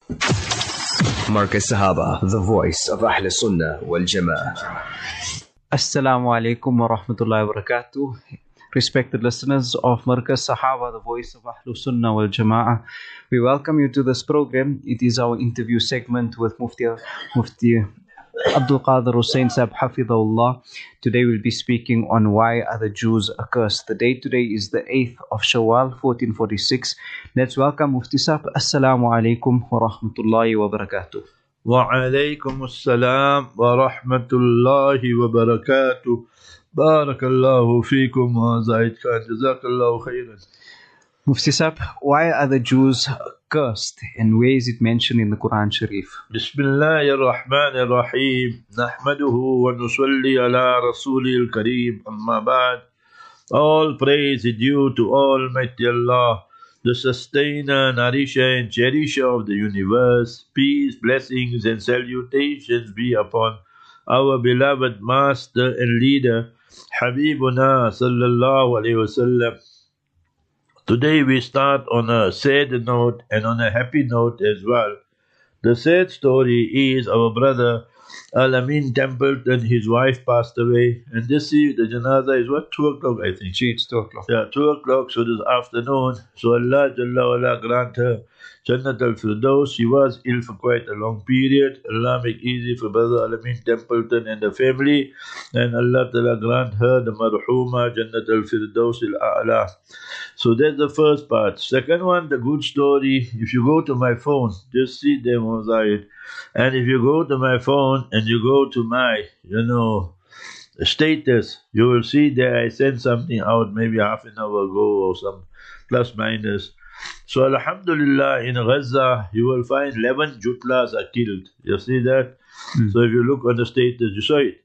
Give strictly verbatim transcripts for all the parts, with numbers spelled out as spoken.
Markaz Sahaba, the voice of Ahl Sunnah wal Jama'ah. Assalamu alaikum wa rahmatullahi wa barakatuh. Respected listeners of Markaz Sahaba, the voice of Ahl Sunnah wal Jama'ah, we welcome you to this program. It is our interview segment with Mufti, Mufti Abdul Qadir Hussain Sahib Hafidhullah. Today we'll be speaking on why are the Jews accursed. The date today is the eighth of Shawwal, fourteen forty-six. Let's welcome Mufti Sahib. Assalamu alaikum wa rahmatullahi wa barakatuh. Wa alaykum assalam wa rahmatullahi wa barakatuh. Barakallahu feekum wa Zaid Khan. Jazakallahu khairan. Mufti Sahib, why are the Jews cursed and where is it mentioned in the Quran Sharif? Bismillahir Rahmanir Rahim. Nahmaduhu wa nusalli ala Rasulil Kareem. Amma ba'd. All praise is due to Almighty Allah, the sustainer, nourisher and cherisher of the universe. Peace, blessings and salutations be upon our beloved master and leader, Habibuna sallallahu alayhi wasallam. Today we start on a sad note and on a happy note as well. The sad story is our brother Al-Amin Templeton, his wife passed away, and this is the janaza is what, two o'clock I think. Gee, it's two o'clock. Yeah, two o'clock, so this afternoon. So Allah Jalla wala grant her Jannat al-Firdaus. She was ill for quite a long period. Allah make easy for brother Al-Amin Templeton and the family, and Allah Ta'ala grant her the marhuma Jannat al-Firdaus al-A'la. So that's the first part. Second one, the good story. If you go to my phone, just see them on side. And if you go to my phone and you go to my, you know, status, you will see there I sent something out maybe half an hour ago or some plus minus. So Alhamdulillah, in Gaza, you will find eleven Jutlas are killed. You see that? Hmm. So if you look on the status, you saw it.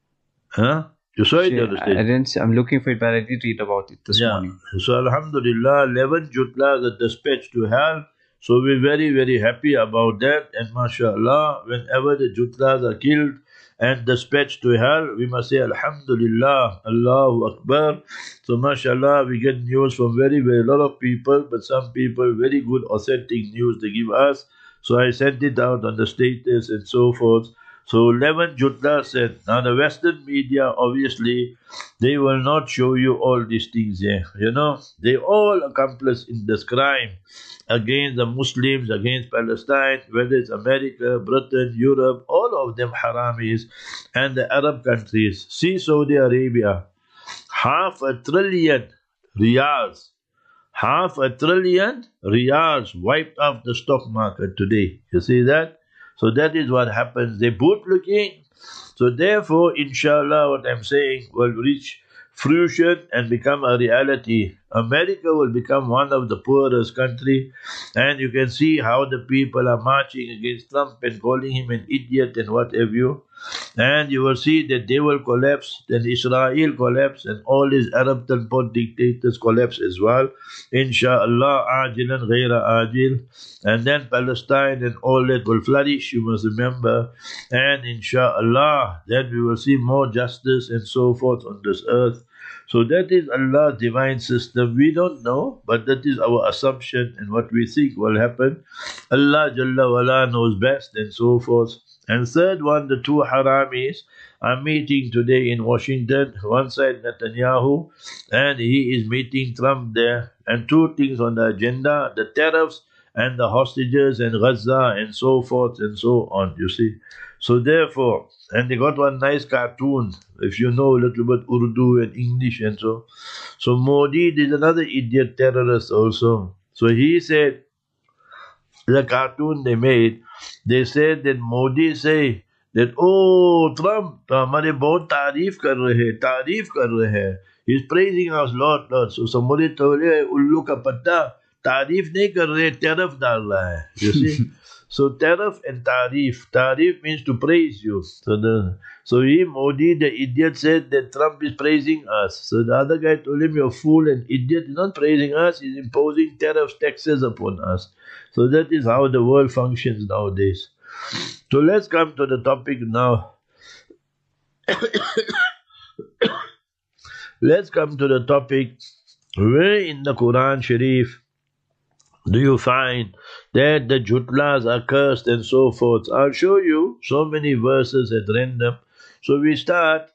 Huh? You saw it on the status? I didn't see, I'm looking for it, but I did read about it this yeah. morning. So Alhamdulillah, eleven Jutlas are dispatched to help. So we're very, very happy about that. And mashallah, whenever the Jutlas are killed and dispatched to hell, we must say Alhamdulillah, Allahu Akbar. So mashallah, we get news from very, very lot of people, but some people, very good authentic news they give us. So I sent it out on the status and so forth. So eleven Jutlas said, now the Western media, obviously, they will not show you all these things here. You know, they all accomplice in this crime against the Muslims, against Palestine, whether it's America, Britain, Europe, all of them haramis, and the Arab countries. See Saudi Arabia, half a trillion riyals, half a trillion riyals wiped off the stock market today. You see that? So that is what happens. They both looking. So therefore, inshallah, what I'm saying will reach fruition and become a reality. America will become one of the poorest country, and you can see how the people are marching against Trump and calling him an idiot and what have you. And you will see that they will collapse, then Israel collapse, and all these Arab Tanpot dictators collapse as well. Insha'Allah, ajilan ghayra ajil. And then Palestine and all that will flourish, you must remember. And Insha'Allah, then we will see more justice and so forth on this earth. So that is Allah's divine system. We don't know, but that is our assumption and what we think will happen. Allah Jalla wala knows best and so forth. And third one, the two haramis are meeting today in Washington. One side Netanyahu, and he is meeting Trump there. And two things on the agenda, the tariffs and the hostages and Gaza and so forth and so on, you see. So therefore, and they got one nice cartoon, if you know a little bit Urdu and English and so. So Modi is another idiot terrorist also. So he said, the cartoon they made, they said that Modi say that, oh, Trump, हमारे बहुत तारीफ कर रहे, तारीफ कर रहे. He's praising us lot, lot. So somebody told him, उल्लू का पत्ता, तारीफ नहीं कर रहे, tariff डाल रहा है. You see? So tariff and tarif. Tarif means to praise you. So the so he, Modi, the idiot, said that Trump is praising us. So the other guy told him, you're a fool and idiot. He's not praising us. He's imposing tariffs, taxes upon us. So that is how the world functions nowadays. So let's come to the topic now. Let's come to the topic where in the Quran Sharif do you find that the Jutlas are cursed and so forth? I'll show you so many verses at random. So we start.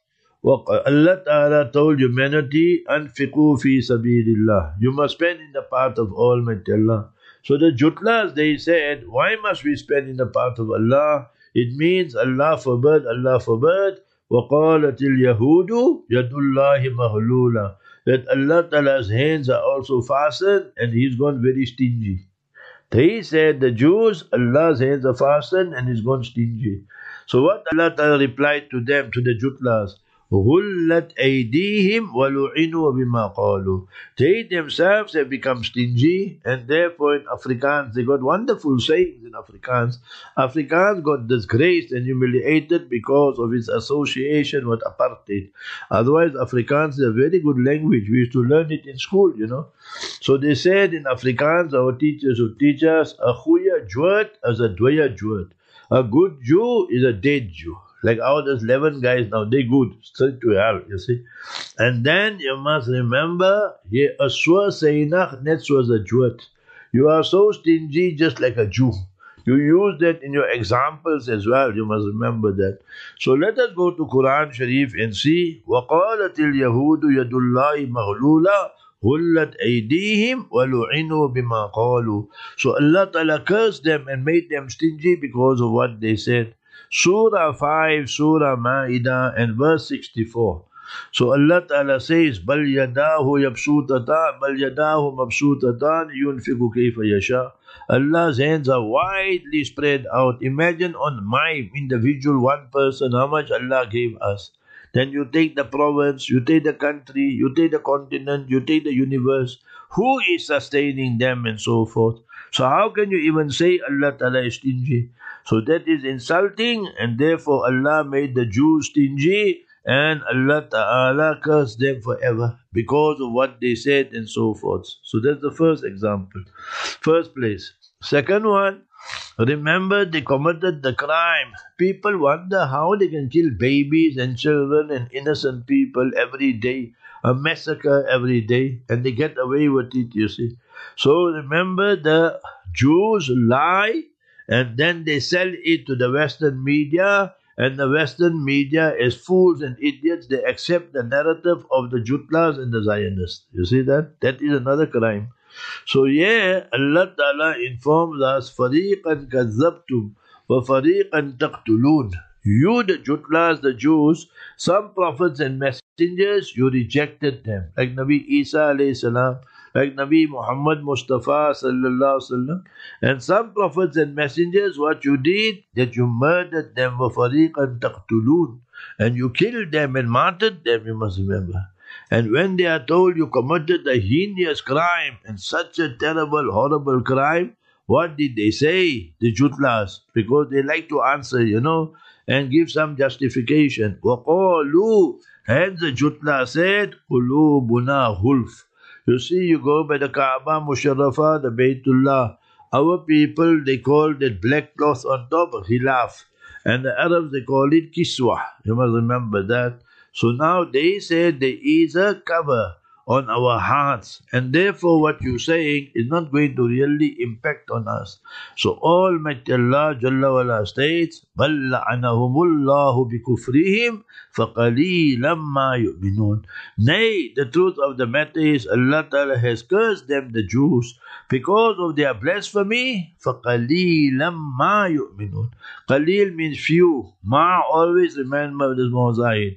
Allah Ta'ala told humanity, Anfiqu fi sabirillah. You must spend in the path of Almighty Allah. So the Jutlas, they said, why must we spend in the path of Allah? It means Allah forbid, Allah forbid. وَقَالَتِ الْيَهُودُ يَدُ اللَّهِ مَغْلُولًا. That Allah Ta'ala's hands are also fastened and He's gone very stingy. They said, the Jews, Allah's hands are fastened and He's gone stingy. So what Allah Ta'ala replied to them, to the Jutlas? غُلَّتْ أَيْدِيهِمْ وَلُعِنُوا بِمَا قَالُوا. They themselves have become stingy, and therefore in Afrikaans, they got wonderful sayings in Afrikaans. Afrikaans got disgraced and humiliated because of its association with apartheid. Otherwise, Afrikaans is a very good language. We used to learn it in school, you know. So they said in Afrikaans, our teachers who teach us, a goeie Jood is a dooie Jood. A good Jew is a dead Jew. Like our those eleven guys now, they good, straight to hell, you see. And then you must remember, ye aswa seinach net soos a Jood. You are so stingy just like a Jew. You use that in your examples as well, you must remember that. So let us go to Quran Sharif and see, وَقَالَتِ الْيَهُودُ يَدُ اللَّهِ مَغْلُولًا غُلَّتْ أَيْدِيهِمْ وَلُعِنُوا بِمَا قَالُوا. So Allah Ta'ala cursed them and made them stingy because of what they said. Surah five, Surah Ma'idah, and verse sixty-four. So Allah Ta'ala says, بَلْ يَدَاهُ يَبْسُوطَتَانِ بَلْ يَدَاهُ مَبْسُوطَتَانِ يُنْفِقُ كَيْفَ يَشَاءُ. Allah's hands are widely spread out. Imagine on my individual one person how much Allah gave us. Then you take the province, you take the country, you take the continent, you take the universe. Who is sustaining them and so forth? So how can you even say Allah Ta'ala is stingy? So that is insulting, and therefore Allah made the Jews stingy, and Allah Ta'ala cursed them forever because of what they said and so forth. So that's the first example. First place. Second one, remember they committed the crime. People wonder how they can kill babies and children and innocent people every day, a massacre every day, and they get away with it, you see. So remember, the Jews lie, and then they sell it to the Western media, and the Western media, as fools and idiots, they accept the narrative of the Jutlas and the Zionists. You see that? That is another crime. So yeah, Allah Ta'ala informs us, فَرِيقًا كَذَّبْتُمْ وَفَرِيقًا تَقْتُلُونَ. You, the Jutlas, the Jews, some prophets and messengers, you rejected them. Like Nabi Isa alayhi salam, like Nabi Muhammad Mustafa sallallahu alaihi wasallam. And some prophets and messengers, what you did, that you murdered them, وَفَرِيقًا تَقْتُلُونَ. And you killed them and martyred them, you must remember. And when they are told you committed a heinous crime and such a terrible, horrible crime, what did they say? The Jutlas, because they like to answer, you know, and give some justification. وَقَالُوا, and the Jutla said, قُلُوبُنَا غُلْفٌ. You see, you go by the Kaaba Musharrafa, the Baytullah. Our people, they call that black cloth on top khilaf. And the Arabs, they call it kiswa. You must remember that. So now they say there is a cover on our hearts, and therefore what you're saying is not going to really impact on us. So Almighty Allah Jalla wala states, بَلْ لَعَنَهُمُ اللَّهُ بِكُفْرِهِمْ فَقَلِيلًا مَا يُؤْمِنُونَ. Nay, the truth of the matter is Allah Ta'ala has cursed them, the Jews, because of their blasphemy. فَقَلِيلًا مَا يُؤْمِنُونَ. Qalil means few. Ma, always remember this mosaic.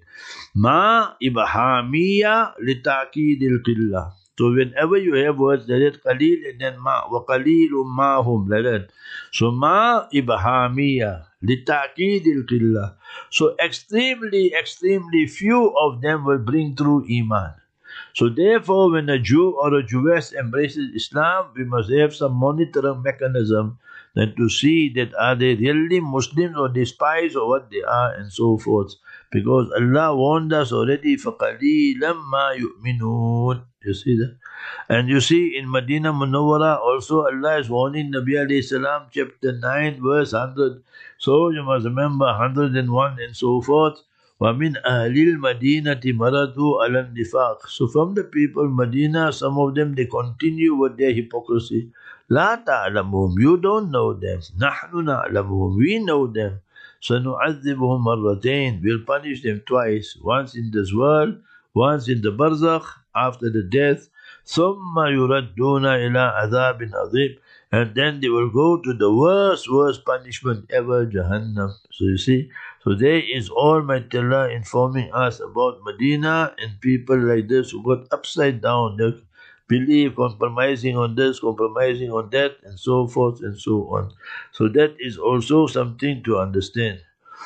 Ma ibhamiya litakidil qillah. So whenever you have words that is qalil and then ma, wa qalilum mahum, like that. So ma ibhamiya litakidil qillah. So extremely, extremely few of them will bring through iman. So therefore, when a Jew or a Jewess embraces Islam, we must have some monitoring mechanism that to see that are they really Muslims or they spies or what they are and so forth. Because Allah warned us already, فَقَلِيلًا مَا يُؤْمِنُونَ. You see that? And you see in Medina Munawwara also Allah is warning Nabi alayhi salam, chapter nine, verse one hundred. So you must remember one hundred and one and so forth. وَمِنْ أَهْلِ الْمَدِينَةِ مَرَضُوا عَلَى النِّفَاقِ. So from the people Medina, some of them, they continue with their hypocrisy. لَا تَعْلَمُهُمْ. You don't know them. نَحْنُ نَعْلَمُهُمْ. We know them. سَنُعَذِّبُهُمْ مَرَّتَيْنِ. We'll punish them twice. Once in this world, once in the barzakh, after the death. ثُمَّ يُرَدُّونَ إِلَىٰ عَذَابٍ عَظِيمٍ. And then they will go to the worst, worst punishment ever, Jahannam. So you see, so there is Almighty Allah informing us about Medina and people like this who got upside down. They believe, compromising on this, compromising on that, and so forth and so on. So that is also something to understand.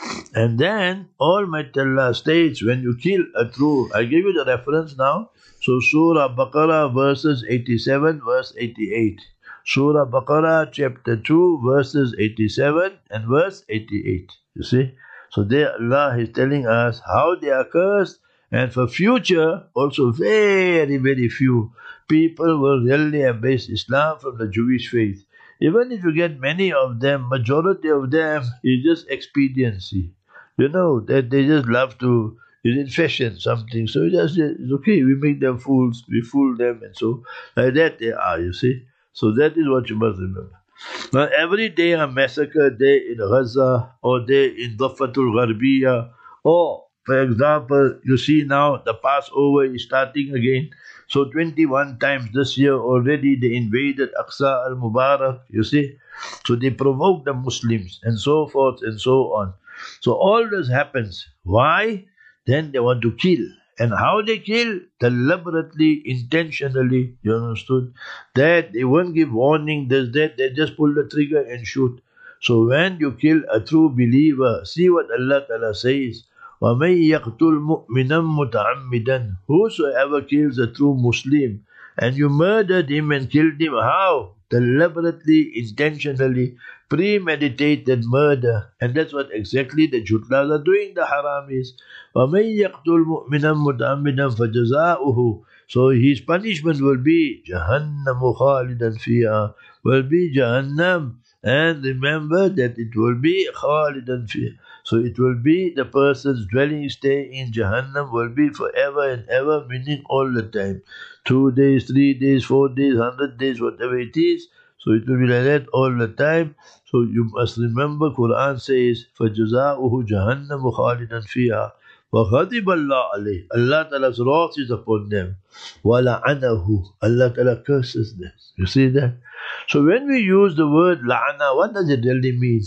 And then Almighty Allah states, when you kill a true, I give you the reference now. So Surah Baqarah verses eighty-seven, verse eighty-eight. Surah Baqarah chapter two verses eighty-seven and verse eighty-eight. You see? So there Allah is telling us how they are cursed, and for future also very, very few people will really embrace Islam from the Jewish faith. Even if you get many of them, majority of them is just expediency. You know, that they just love to, is in fashion something. So just, it's okay, we make them fools, we fool them, and so like that they are, you see. So that is what you must remember. Now every day a massacre day in Gaza, or day in Dafatul Gharbiya, or for example, you see now the Passover is starting again. So twenty-one times this year already they invaded Aqsa al-Mubarak, you see. So they provoked the Muslims and so forth and so on. So all this happens. Why? Then they want to kill. And how they kill? Deliberately, intentionally, you understood? That they won't give warning, this, that, they just pull the trigger and shoot. So when you kill a true believer, see what Allah Ta'ala says. وَمَن يَقْتُلْ مُؤْمِنًا مُتَعَمِّدًا. Whosoever kills a true Muslim, and you murdered him and killed him, how? Deliberately, intentionally, premeditated murder. And that's what exactly the Jutlas are doing, the Haramis. وَمَن يَقْتُلْ مُؤْمِنًا مُتَعَمِّدًا فَجَزَاؤُهُ. So his punishment will be جَهَنَّمُ خَالِدًا فِيهَا, will be Jahannam. And remember that it will be خَالِدًا فِيهَا. So it will be the person's dwelling stay in Jahannam will be forever and ever, meaning all the time. Two days, three days, four days, hundred days, whatever it is. So it will be like that all the time. So you must remember, Quran says, فَجَزَاؤُهُ جَهَنَّمُ خَالِدًا فِيهَا وَغَضِبَ اللَّهُ عَلَيْهِ. Allah Ta'ala's wrath is upon them. وَلَعَنَهُ. Allah Ta'ala curses them. You see that? So when we use the word la'ana, what does it really mean?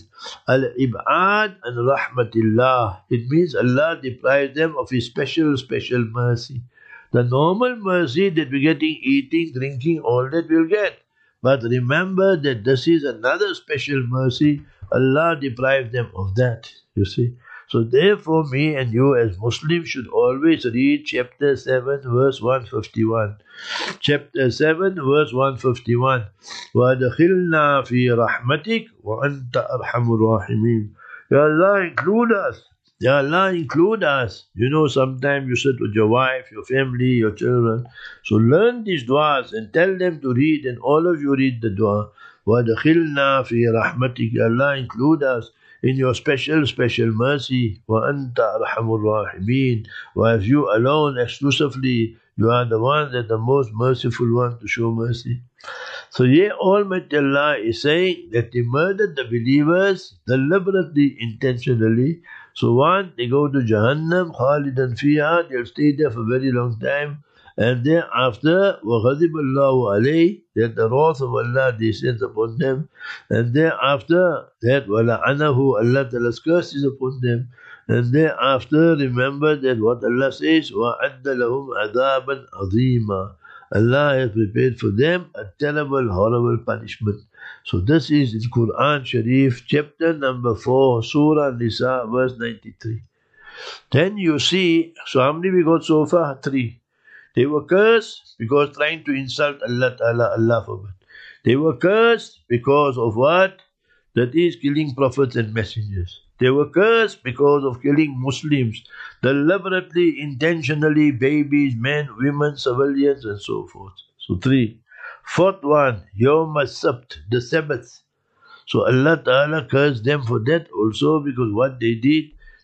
Al-ib'ad and rahmatillah. It means Allah deprives them of His special, special mercy. The normal mercy that we're getting, eating, drinking, all that we'll get. But remember that this is another special mercy. Allah deprived them of that, you see. So therefore, me and you as Muslims should always read chapter seven, verse one fifty-one. Chapter seven, verse one fifty-one. وَأَدْخِلْنَا فِي رَحْمَتِكَ وَأَنْتَ أَرْحَمُ الرَّاحِمِينَ. Ya Allah, include us. Ya Allah, include us. You know, sometimes you sit with your wife, your family, your children. So learn these du'as and tell them to read, and all of you read the dua. وَأَدْخِلْنَا فِي رَحْمَتِكَ. Ya Allah, include us in your special, special mercy. وَأَنْتَ أَرْحَمُ الرَّاحِمِينَ. While you alone, exclusively, you are the one that the most merciful one to show mercy. So here Almighty Allah is saying that they murdered the believers deliberately, intentionally. So one, they go to Jahannam, khalidan fiha, they'll stay there for a very long time. And thereafter, وَغَضِبَ اللَّهُ عَلَيْهِ, that the wrath of Allah descends upon them. And thereafter, that وَلَعَنَهُ, Allah Ta'ala's curse is upon them. And thereafter, remember that what Allah says, وَعَدَّ لَهُمْ عَذَابًا عَظِيمًا. Allah has prepared for them a terrible, horrible punishment. So this is in Quran Sharif, chapter number four, Surah Nisa, verse ninety-three. Then you see, so how many we got so far? Three. They were cursed because trying to insult Allah Ta'ala, Allah forbid. They were cursed because of what? That is killing prophets and messengers. They were cursed because of killing Muslims, deliberately, intentionally, babies, men, women, civilians, and so forth. So three. Fourth one, Yawm as-Sabt, the Sabbath. So Allah Ta'ala cursed them for that also, because what they did,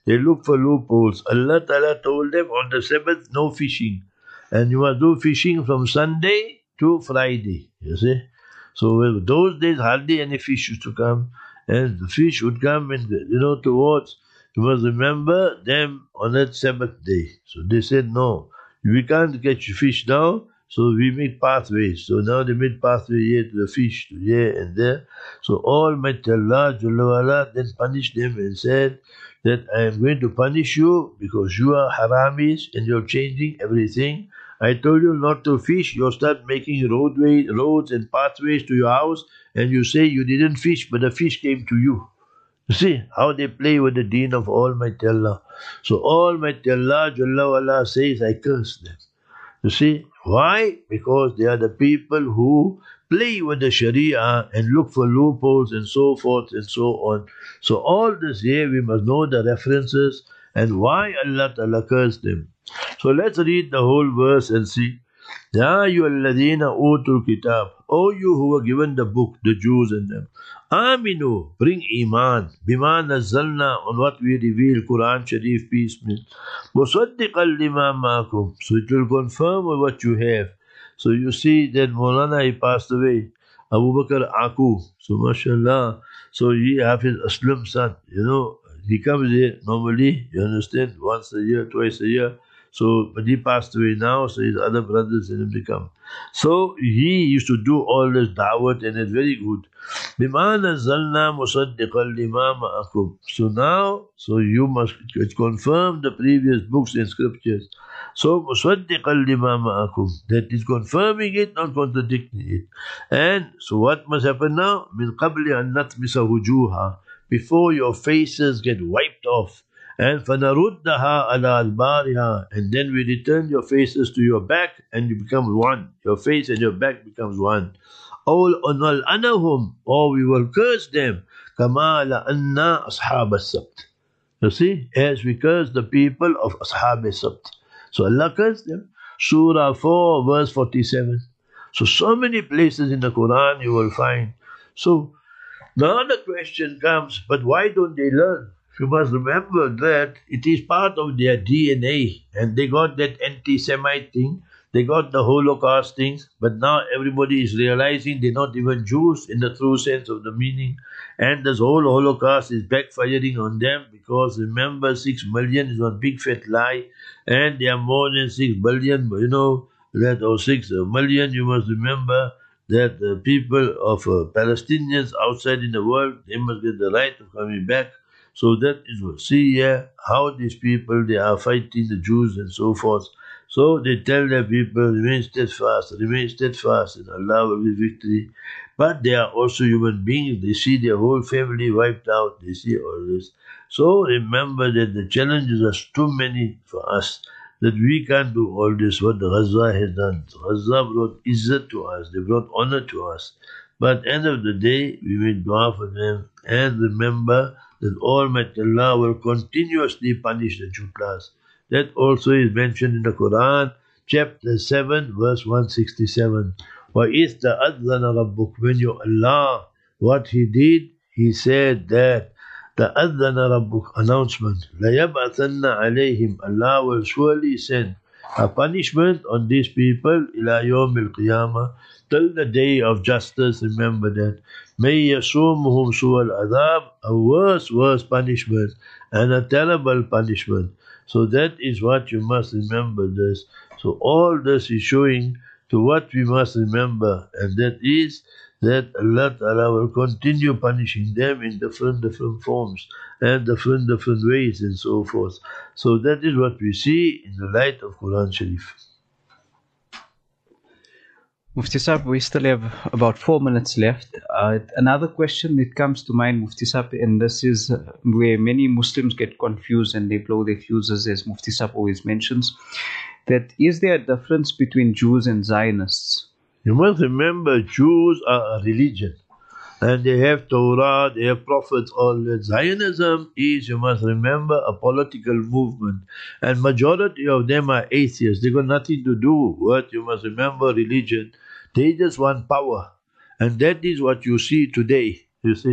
They look for loopholes. Allah Ta'ala told them on the Sabbath, no fishing. And you must do fishing from Sunday to Friday. You see? So well, those days hardly any fish used to come. And the fish would come and, you know, towards, you must remember them on that Sabbath day. So they said, no, we can't catch fish now. So we make pathways. So now they made pathway here to the fish, to here and there. So Almighty Allah Jalla wa'ala then punished them and said that I am going to punish you because you are haramis and you're changing everything. I told you not to fish. You start making roadway, roads and pathways to your house and you say you didn't fish but the fish came to you. You see how they play with the deen of Almighty Allah. So Almighty Allah Jalla wa'ala says I curse them. You see, why? Because they are the people who play with the Sharia and look for loopholes and so forth and so on. So all this here we must know the references and why Allah Ta'ala cursed them. So let's read the whole verse and see. Ya ayyuhalladhina utul kitab. O you who were given the book, the Jews and them. Aminu, bring iman. Bima nazzalna, on what we reveal, Quran Sharif, peace be. Musaddiqan lima ma'akum. So it will confirm with what you have. So you see that Maulana, he passed away. Abu Bakr Aku. So mashallah. So he Hafiz Aslam son. You know, he comes here normally, you understand, once a year, twice a year. So, but he passed away now, so his other brothers didn't become. So he used to do all this da'wat and it's very good. بِمَا نَزَّلْنَا مُصَدِّقًا لِمَا مَعَكُمْ. So now, so you must confirm the previous books and scriptures. So مُصَدِّقًا لِمَا مَعَكُمْ. That is confirming it, not contradicting it. And so what must happen now? مِنْ قَبْلِ أَن نَطْمِسَ وُجُوهَا. Before your faces get wiped off. And فَنَرُدَّهَا عَلَى أَدْبَارِهَا. And then we return your faces to your back and you become one. Your face and your back becomes one. أَوْ أَنَهُمْ. Or we will curse them. كَمَا لَأَنَّا أَصْحَابَ السَّبْتِ. You see, as we curse the people of Ashab al-Sabt. So Allah cursed them. Surah four, verse forty-seven. So, so many places in the Quran you will find. So, now the question comes, but why don't they learn? You must remember that it is part of their D N A and they got that anti-Semite thing, they got the Holocaust things, but now everybody is realizing they're not even Jews in the true sense of the meaning, and this whole Holocaust is backfiring on them because remember six million is one big fat lie and there are more than six billion, you know, that or six million, you must remember that the people of uh, Palestinians outside in the world, they must get the right of coming back. So that is what, see here, how these people, they are fighting the Jews and so forth. So they tell their people, remain steadfast, remain steadfast, and Allah will be victory. But they are also human beings. They see their whole family wiped out. They see all this. So remember that the challenges are too many for us, that we can't do all this, what the Gaza has done. So Gaza brought izzat to us. They brought honor to us. But at the end of the day, we make dua for them. And remember that Almighty Allah will continuously punish the Jutlas. That also is mentioned in the Quran, chapter seven, verse one sixty-seven. وَإِذْ تَأَذَّنَ رَبُّكَ. When your Allah, what He did, He said that تَأَذَّنَ رَبُّكَ, announcement, لَيَبْعَثَنَّ عَلَيْهِمْ. Allah will surely send a punishment on these people إِلَى يَوْمِ الْقِيَامَةِ, till the day of justice. Remember that. May yasumuhum su'al adhab, a worse, worse punishment and a terrible punishment. So that is what you must remember this. So all this is showing to what we must remember, and that is that Allah Ta'ala will continue punishing them in different different forms and different different ways and so forth. So that is what we see in the light of Quran Sharif. Mufti Sahib, we still have about four minutes left. Uh, another question that comes to mind, Mufti Sahib, and this is uh, where many Muslims get confused and they blow their fuses, as Mufti Sahib always mentions, that is there a difference between Jews and Zionists? You must remember, Jews are a religion. And they have Torah, they have prophets, all that. Zionism is, you must remember, a political movement. And majority of them are atheists. They got nothing to do with, you must remember, religion. They just want power. And that is what you see today. You see,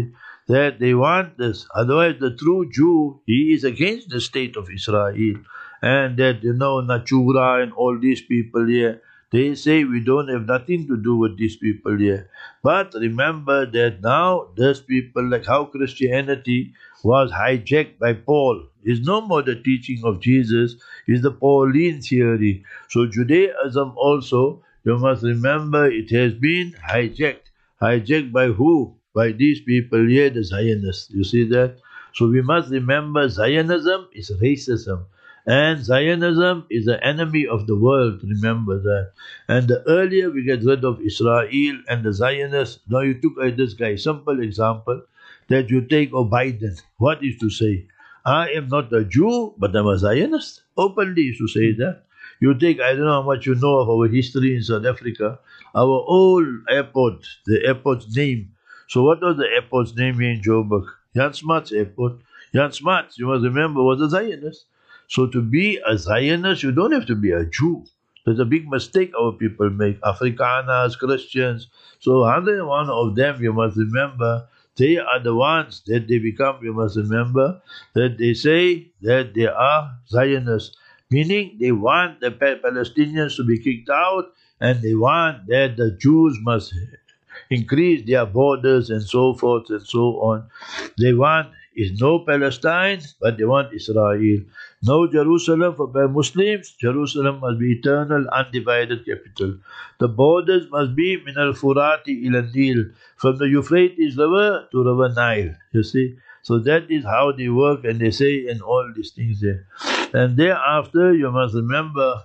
that they want this. Otherwise, the true Jew, he is against the state of Israel. And that, you know, Nachura and all these people here, they say we don't have nothing to do with these people here. But remember that now, those people, like how Christianity was hijacked by Paul, is no more the teaching of Jesus, is the Pauline theory. So Judaism also, you must remember, it has been hijacked. Hijacked by who? By these people here, the Zionists. You see that? So we must remember Zionism is racism. And Zionism is the enemy of the world, remember that. And the earlier we get rid of Israel and the Zionists, now you took uh, this guy, simple example, that you take of Biden. What is to say? I am not a Jew, but I'm a Zionist. Openly is to say that. You take, I don't know how much you know of our history in South Africa, our old airport, the airport's name. So what was the airport's name here in Joburg? Jan Smuts Airport. Jan Smuts, you must remember, was a Zionist. So to be a Zionist, you don't have to be a Jew. There's a big mistake our people make. Afrikaners, Christians. So one hundred one of them, you must remember, they are the ones that they become, you must remember, that they say that they are Zionists. Meaning they want the Palestinians to be kicked out and they want that the Jews must increase their borders and so forth and so on. They want is no Palestine, but they want Israel. No Jerusalem for Muslims. Jerusalem must be eternal, undivided capital. The borders must be min al-Furati ila Nil, from the Euphrates River to River Nile. You see? So that is how they work and they say and all these things there. And thereafter, you must remember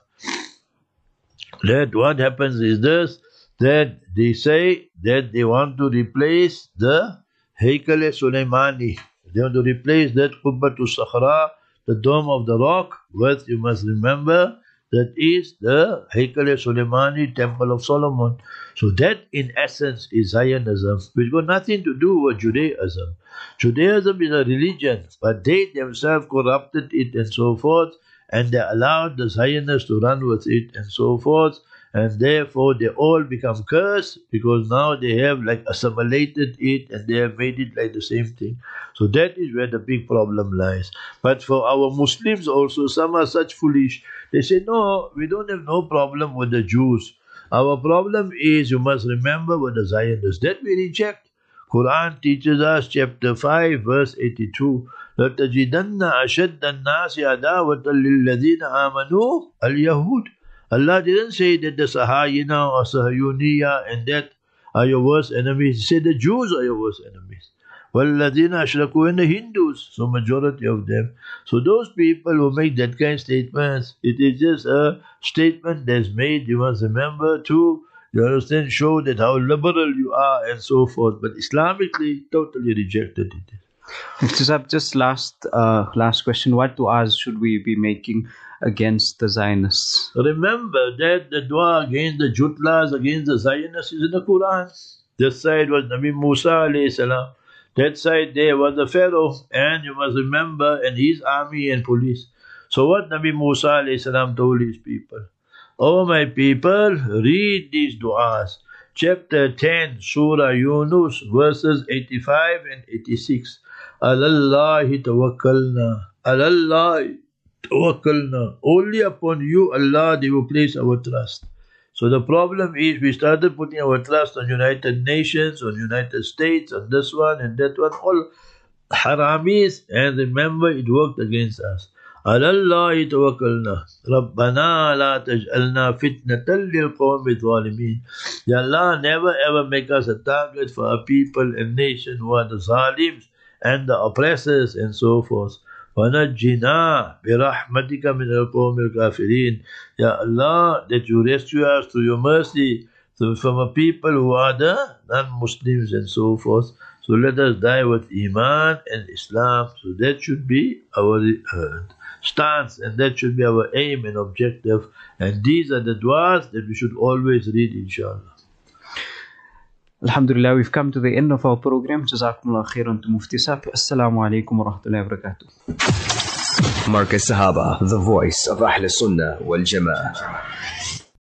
that what happens is this, that they say that they want to replace the Haykal-e-Sulaimani. They want to replace that Qubbatul Sakhra, the Dome of the Rock, with, you must remember, that is the Haykal-e-Sulaimani, Temple of Solomon. So that in essence is Zionism, which got nothing to do with Judaism. Judaism is a religion, but they themselves corrupted it and so forth, and they allowed the Zionists to run with it and so forth, and therefore they all become cursed because now they have like assimilated it and they have made it like the same thing. So that is where the big problem lies. But for our Muslims also, some are such foolish. They say, no, we don't have no problem with the Jews. Our problem is, you must remember, with the Zionists. That we reject. Quran teaches us, chapter five, verse eighty-two, لَتَجِدَنَّ أَشَدَّ النَّاسِ عَدَاوَةً لِلَّذِينَ آمَنُوا الْيَهُودِ. Allah didn't say that the Sahayina or Sahayuniya and that are your worst enemies. He said the Jews are your worst enemies. وَالَّذِينَ أَشْرَكُوا, and the Hindus, so majority of them. So those people who make that kind of statements, it is just a statement that's made, you must remember, to, you understand, show that how liberal you are and so forth. But Islamically, totally rejected it. Just, just last, uh, last question. What du'as should we be making against the Zionists? Remember that the dua against the Jutlas, against the Zionists is in the Quran. This side was Nabi Musa alayhi salam. That side there was the Pharaoh, and you must remember, and his army and police. So what Nabi Musa alayhi salam told his people? Oh my people, read these du'as. Chapter ten, Surah Yunus, verses eighty-five and eighty-six. Alallahi tawakkalna. Alallahi tawakkalna. Only upon you, Allah, they will place our trust. So the problem is we started putting our trust on United Nations, on United States, on this one and that one, all haramis, and remember it worked against us. Alallahi tawakkalna. Rabbana la taj'alna fitnatan lil qawmi zalimin. Ya Allah, never ever make us a target for a people and nation who are the zalims and the oppressors and so forth. وَنَجِّنَا بِرَحْمَتِكَ مِنَ الْقَوْمِ الْكَافِرِينَ. Ya Allah, that you rescue us through your mercy from a people who are the non-Muslims and so forth. So let us die with Iman and Islam. So that should be our uh, stance, and that should be our aim and objective. And these are the du'as that we should always read, inshallah. Alhamdulillah, we've come to the end of our program. Jazakumullah khairan to Mufti Sahib. Assalamu alaikum wa rahmatullahi wa barakatuh. Marcus Sahaba, the voice of Ahl Sunnah wal Jama'ah.